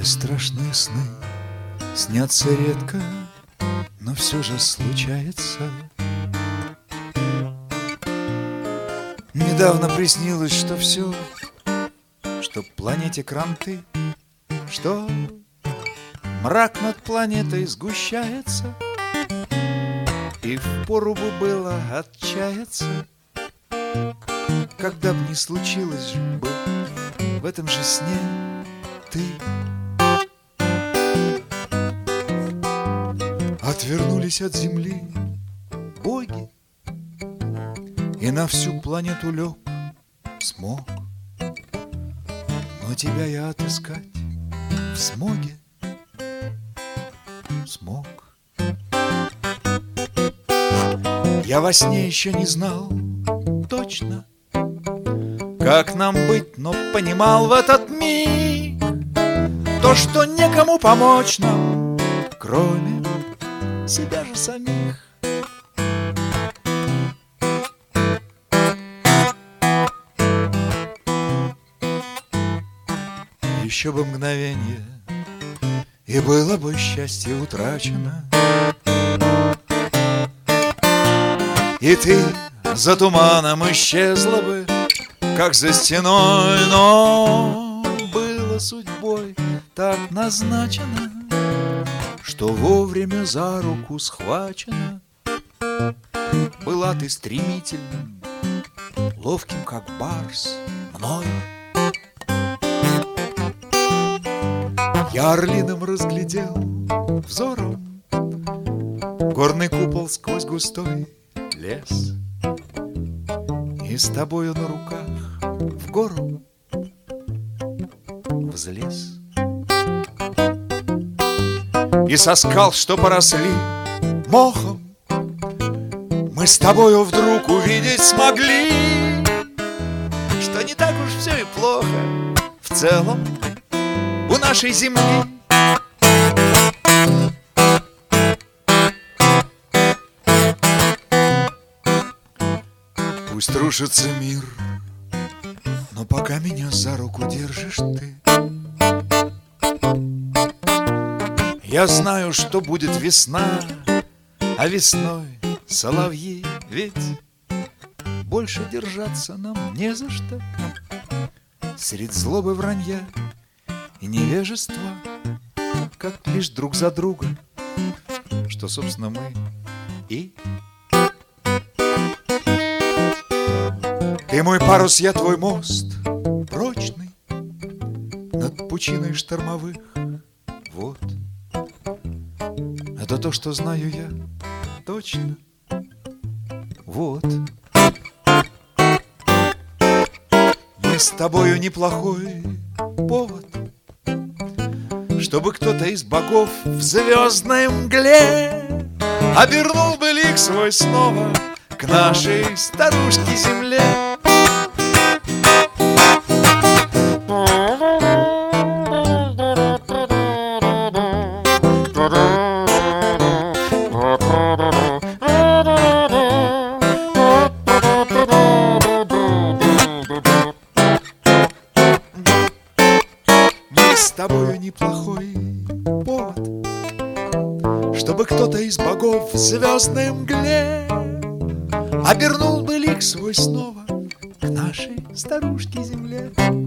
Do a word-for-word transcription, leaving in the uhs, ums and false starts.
страшные сны снятся редко, но все же случается. Недавно приснилось, что все, что планете кранты, что мрак над планетой сгущается, и впору бы было отчаяться, когда б не случилось бы в этом же сне ты. Отвернулись от земли боги, и на всю планету лег смог. Но тебя я отыскать в смоге смог. Я во сне еще не знал точно, как нам быть, но понимал в этот миг то, что некому помочь нам, кроме себя же самих. Еще бы мгновенье, и было бы счастье утрачено, и ты за туманом исчезла бы, как за стеной. Но было судьбой так назначено, что вовремя за руку схвачена. Была ты стремительным, ловким, как барс, мною. Я орлиным разглядел взором горный купол сквозь густой лес, и с тобою на руках в гору взлез. И со скал, что поросли мохом, мы с тобою вдруг увидеть смогли, что не так уж все и плохо в целом у нашей земли. Пусть рушится мир, но пока меня за руку держишь ты, я знаю, что будет весна, а весной соловьи, ведь больше держаться нам не за что. Средь злобы, вранья и невежества, как лишь друг за друга, что, собственно, мы и... Ты мой парус, я твой мост, прочный над пучиной штормовых вод. Это то, что знаю я точно. Вот. Мы с тобою неплохой повод, чтобы кто-то из богов в звездной мгле обернул бы лик свой снова к нашей старушке-земле. С тобою неплохой повод, чтобы кто-то из богов в звездной мгле обернул бы лик свой снова к нашей старушке-земле.